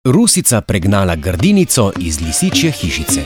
Rusica pregnala grdinico iz lisičje hišice.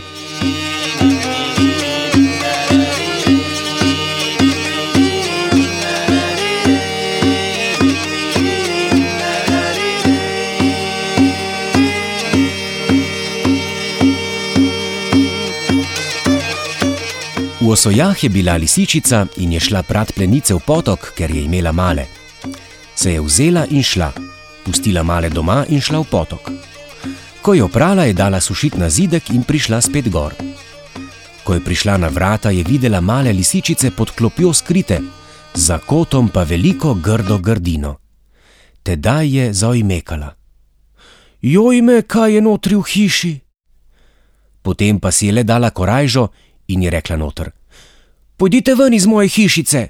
V osojah je bila lisičica in je šla prat plenice v potok, ker je imela male. Se je vzela in šla, pustila male doma in šla v potok. Ko je oprala, je dala sušit na zidek in prišla spet gor. Ko je prišla na vrata, je videla male lisičice pod klopjo skrite, za kotom pa veliko grdo grdino. Tedaj je zaojmekala. Jojme, kaj je notri v hiši? Potem pa si je le dala korajžo in je rekla noter. Pojdite ven iz moje hišice.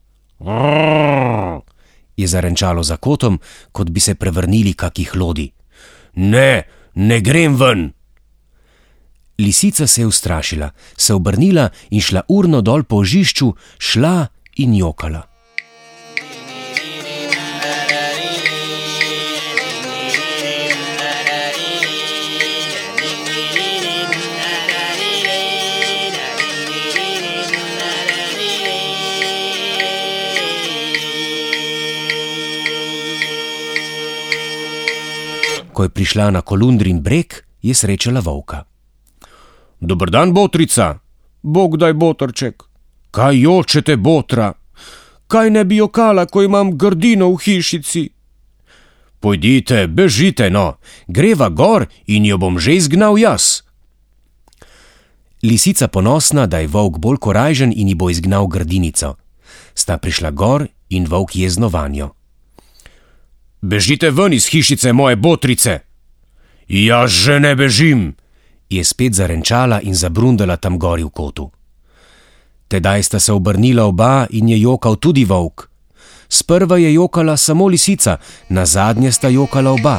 Je zarenčalo za kotom, kot bi se prevrnili kaki hlodi. Ne grem ven. Lisica se je ustrašila, se obrnila in šla urno dol po žišču, šla in jokala. Ko je prišla na Kolundrin breg, je srečala volka. Dober dan, botrica. Bog daj, botrček. Kaj jočete, botra? Kaj ne bi jokala, ko imam grdino v hišici? Pojdite, bežite, no. Greva gor in jo bom že izgnal jaz. Lisica ponosna, da je volk bolj korajžen in ji bo izgnal grdinico. Sta prišla gor in volk jezno vanjo. Bežite ven iz hišice moje botrice. Jaz že ne bežim, je spet zarenčala in zabrundala tam gori v kotu. Tedaj sta se obrnila oba in je jokal tudi volk. Sprva je jokala samo lisica, nazadnje sta jokala oba.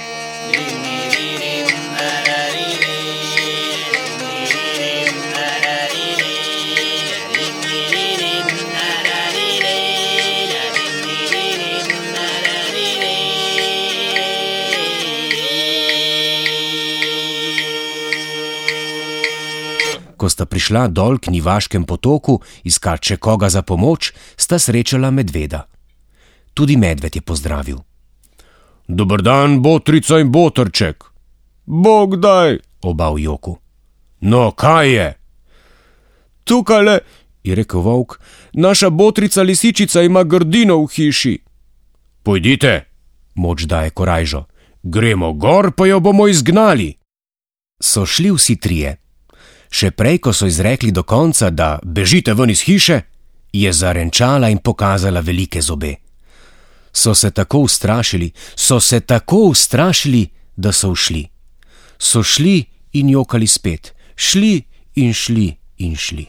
Ko sta prišla dol k Nivaškem potoku iskat še koga za pomoč, sta srečala medveda. Tudi medved je pozdravil. Dober dan, botrica in botrček. Bog daj, oba v joku. No, kaj je? Tukajle, je rekel volk, naša botrica lisičica ima grdino v hiši. Pojdite, moč daje korajžo. Gremo gor, pa jo bomo izgnali. So šli vsi trije. Še prej, ko so izrekli do konca, da bežite ven iz hiše, je zarenčala in pokazala velike zobe. So se tako ustrašili, da so ušli. So šli in jokali spet, šli in šli in šli.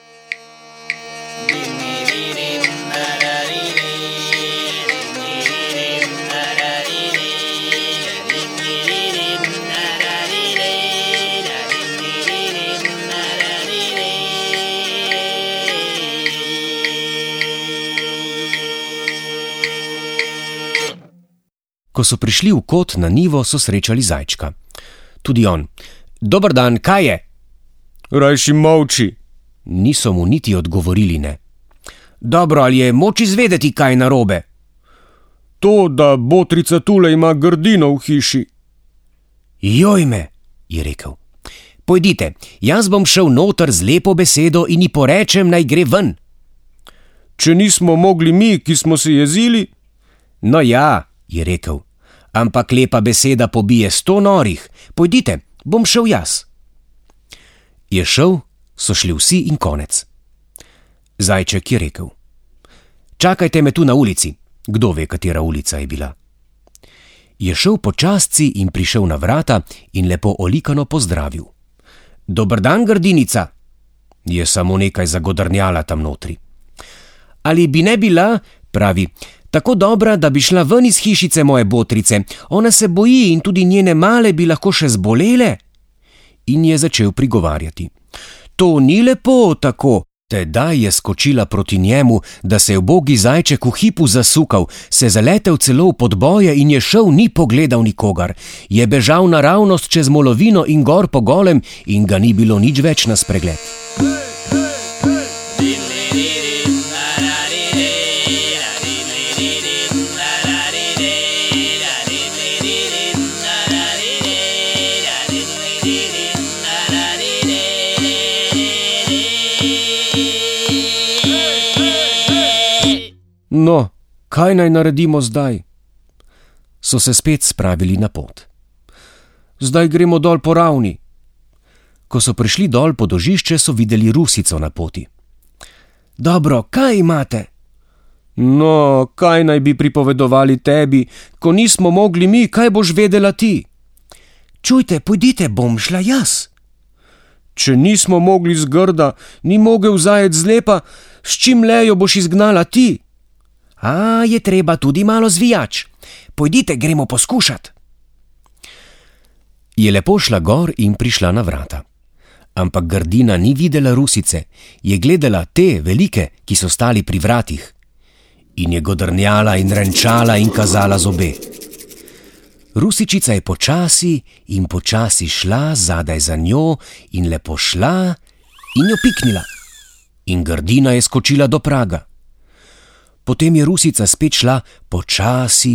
Ko so prišli v kot na njivo, so srečali zajčka. Tudi on. Dober dan, kaj je? Rajši molči. Niso mu niti odgovorili ne. Dobro, ali je moč izvedeti, kaj narobe? To, da botrica tule ima grdino v hiši. Jojme, je rekel. Pojdite, jaz bom šel noter z lepo besedo in ji porečem, naj gre ven. Če nismo mogli mi, ki smo se jezili? No ja, je rekel, ampak lepa beseda pobije 100 norih. Pojdite, bom šel jaz. Je šel, so šli vsi in konec. Zajček je rekel. Čakajte me tu na ulici. Kdo ve, katera ulica je bila. Je šel po častci in prišel na vrata in lepo olikano pozdravil. Dober dan, grdinica. Je samo nekaj zagodrnjala tam notri. Ali bi ne bila, pravi, tako dobra, da bi šla ven iz hišice moje botrice. Ona se boji in tudi njene male bi lahko še zbolele. In je začel prigovarjati. To ni lepo tako. Tedaj je skočila proti njemu, da se je ubogi zajček v hipu zasukal, se zaletel celo v podboje in je šel, ni pogledal nikogar. Je bežal naravnost čez molovino in gor po golem in ga ni bilo nič več na spregled. No, kaj naj naredimo zdaj? So se spet spravili na pot. Zdaj gremo dol po ravni. Ko so prišli dol po dožišče, so videli Rusico na poti. Dobro, kaj imate? No, kaj naj bi pripovedovali tebi, ko nismo mogli mi, kaj boš vedela ti? Čujte, pojdite, bom šla jaz. Če nismo mogli z Grda, ni mogel zajec zlepa, s čim lejo boš izgnala ti? A, je treba tudi malo zvijač. Pojdite, gremo poskušat. Je lepo šla gor in prišla na vrata. Ampak Grdina ni videla Rusice, je gledala te velike, ki so stali pri vratih. In je godrnjala in renčala in kazala zobe. Rusičica je počasi šla zadaj za njo in lepo šla in jo piknila. In Grdina je skočila do praga. Potem je Rusica spet šla počasi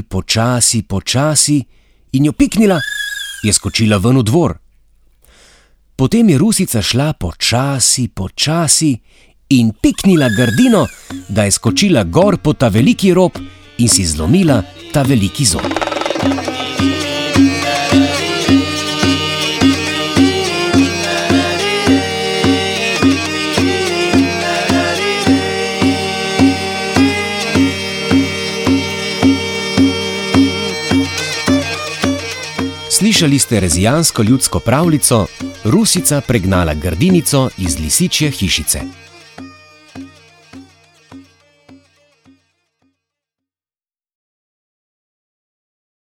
in jo piknila, je skočila ven v dvor. Potem je Rusica šla počasi in piknila Grdino, da je skočila gor po ta veliki rob in si zlomila ta veliki zob. Slišali ste rezijansko ljudsko pravljico Rusica pregnala Grdinico iz lisičje hišice.